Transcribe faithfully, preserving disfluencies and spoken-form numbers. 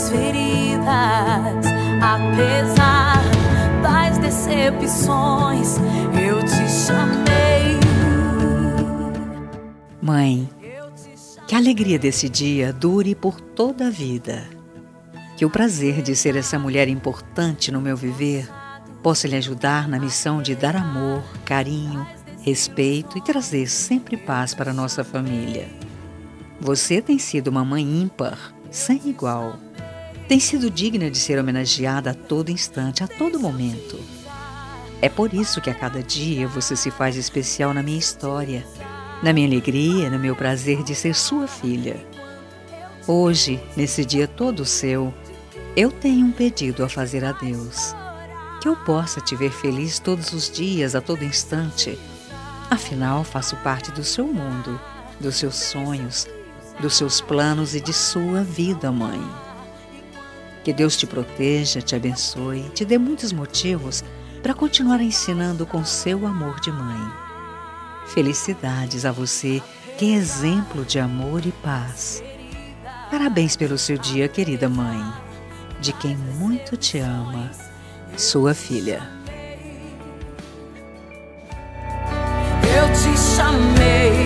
minhas feridas, apesar das decepções, eu te chamei. Mãe, que a alegria desse dia dure por toda a vida. Que o prazer de ser essa mulher importante no meu viver possa lhe ajudar na missão de dar amor, carinho, respeito e trazer sempre paz para a nossa família. Você tem sido uma mãe ímpar, sem igual. Tem sido digna de ser homenageada a todo instante, a todo momento. É por isso que a cada dia você se faz especial na minha história, na minha alegria, no meu prazer de ser sua filha. Hoje, nesse dia todo seu, eu tenho um pedido a fazer a Deus. Que eu possa te ver feliz todos os dias, a todo instante. Afinal, faço parte do seu mundo, dos seus sonhos, dos seus planos e de sua vida, mãe. Que Deus te proteja, te abençoe, te dê muitos motivos para continuar ensinando com seu amor de mãe. Felicidades a você, que é exemplo de amor e paz. Parabéns pelo seu dia, querida mãe, de quem muito te ama, sua filha. Eu te chamei.